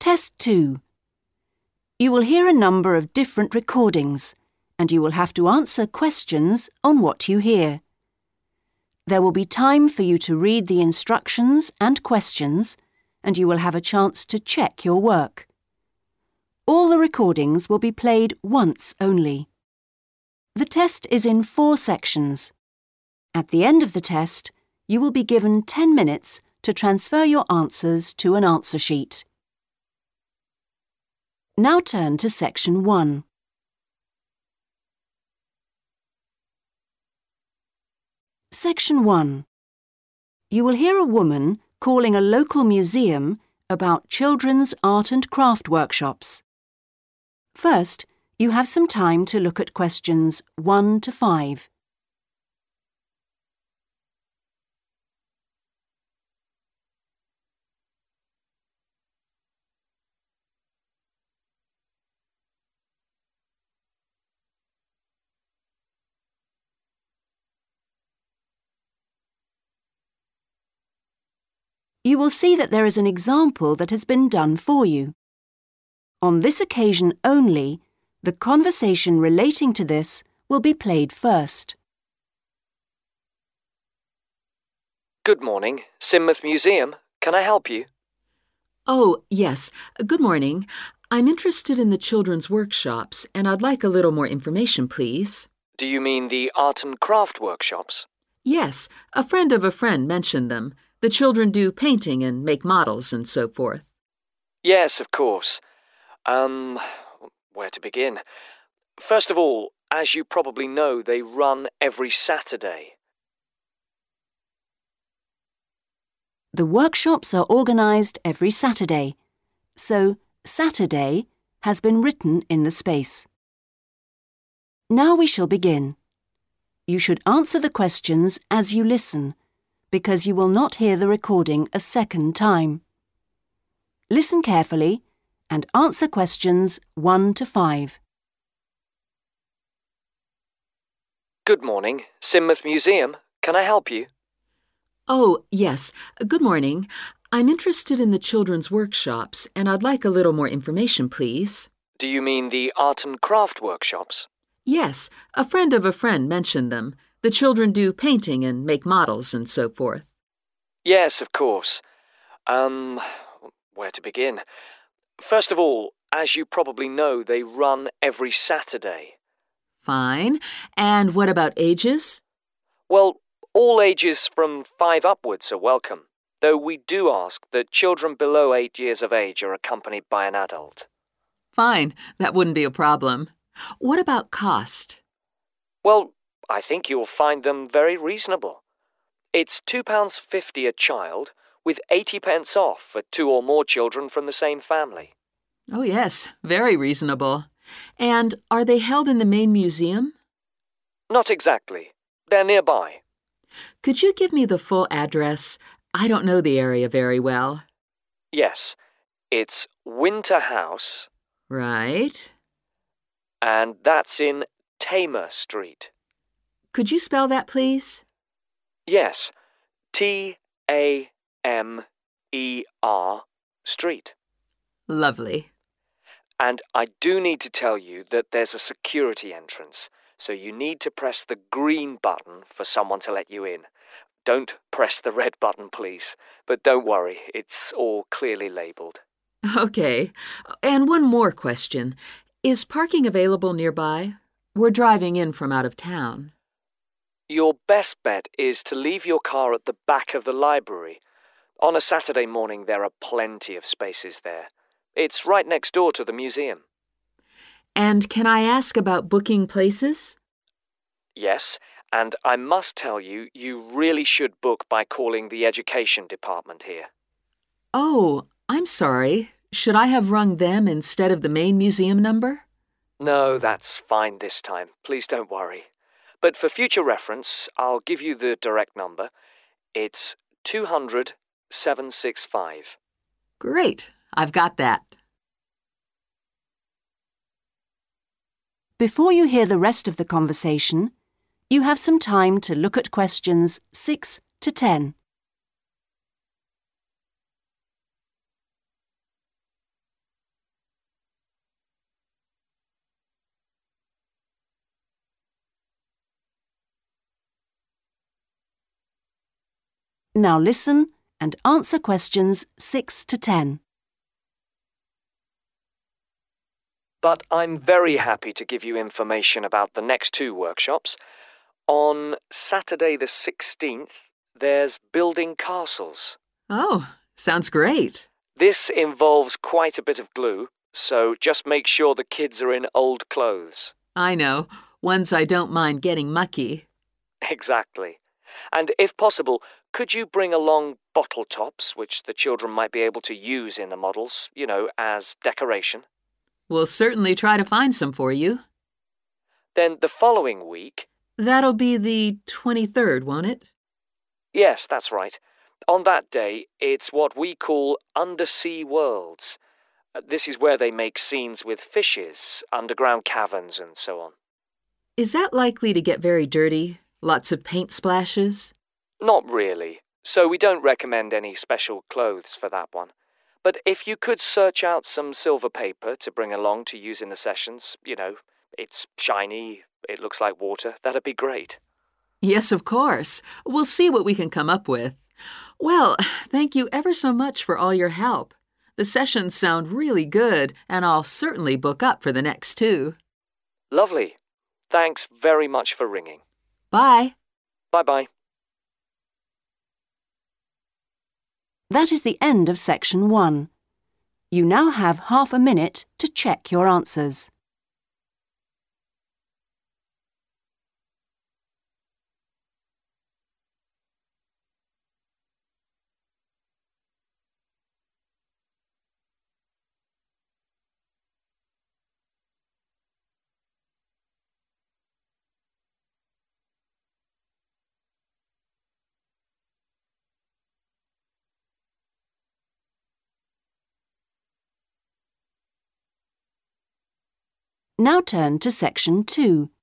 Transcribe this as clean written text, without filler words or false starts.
Test 2. You will hear a number of different recordings, and you will have to answer questions on what you hear. There will be time for you to read the instructions and questions, and you will have a chance to check your work. All the recordings will be played once only. The test is in 4 sections. At the end of the test, you will be given 10 minutes to transfer your answers to an answer sheet. Now turn to Section 1. Section 1. You will hear a woman calling a local museum about children's art and craft workshops. First, you have some time to look at questions 1 to 5. You will see that there is an example that has been done for you. On this occasion only, the conversation relating to this will be played first. Good morning, Sidmouth Museum. Can I help you? Oh, yes. Good morning. I'm interested in the children's workshops, and I'd like a little more information, please. Do you mean the art and craft workshops? Yes, a friend of a friend mentioned them. The children do painting and make models and so forth. Yes, of course. Where to begin? First of all, as you probably know, they run every Saturday. The workshops are organised every Saturday, so Saturday has been written in the space. Now we shall begin. You should answer the questions as you listen, because you will not hear the recording a second time. Listen carefully and answer questions 1 to 5. Good morning, Sidmouth Museum. Can I help you? Oh, yes. Good morning. I'm interested in the children's workshops, and I'd like a little more information, please. Do you mean the art and craft workshops? Yes, a friend of a friend mentioned them. The children do painting and make models and so forth. Yes, of course. Where to begin? First of all, as you probably know, they run every Saturday. Fine. And what about ages? Well, all ages from 5 upwards are welcome, though we do ask that children below 8 years of age are accompanied by an adult. Fine. That wouldn't be a problem. What about cost? Well, I think you'll find them very reasonable. It's £2.50 a child, with 80p off for 2 or more children from the same family. Oh, yes, very reasonable. And are they held in the main museum? Not exactly. They're nearby. Could you give me the full address? I don't know the area very well. Yes, it's Winter House. Right. And that's in Tamer Street. Could you spell that, please? Yes, Tamer Street. Lovely. And I do need to tell you that there's a security entrance, so you need to press the green button for someone to let you in. Don't press the red button, please. But don't worry, it's all clearly labelled. Okay. And one more question. Is parking available nearby? We're driving in from out of town. Your best bet is to leave your car at the back of the library. On a Saturday morning, there are plenty of spaces there. It's right next door to the museum. And can I ask about booking places? Yes, and I must tell you, you really should book by calling the education department here. Oh, I'm sorry. Should I have rung them instead of the main museum number? No, that's fine this time. Please don't worry. But for future reference, I'll give you the direct number. It's 200 765. Great. I've got that. Before you hear the rest of the conversation, you have some time to look at questions 6 to 10. Now listen and answer questions 6 to 10. But I'm very happy to give you information about the next 2 workshops. On Saturday the 16th, there's building castles. Oh, sounds great. This involves quite a bit of glue, so just make sure the kids are in old clothes. I know, ones I don't mind getting mucky. Exactly. And if possible, could you bring along bottle tops, which the children might be able to use in the models, as decoration? We'll certainly try to find some for you. Then the following week... That'll be the 23rd, won't it? Yes, that's right. On that day, it's what we call undersea worlds. This is where they make scenes with fishes, underground caverns, and so on. Is that likely to get very dirty? Lots of paint splashes? Not really. So we don't recommend any special clothes for that one. But if you could search out some silver paper to bring along to use in the sessions, it's shiny, it looks like water, that'd be great. Yes, of course. We'll see what we can come up with. Well, thank you ever so much for all your help. The sessions sound really good, and I'll certainly book up for the next 2. Lovely. Thanks very much for ringing. Bye. Bye-bye. That is the end of section 1. You now have half a minute to check your answers. Now turn to section 2.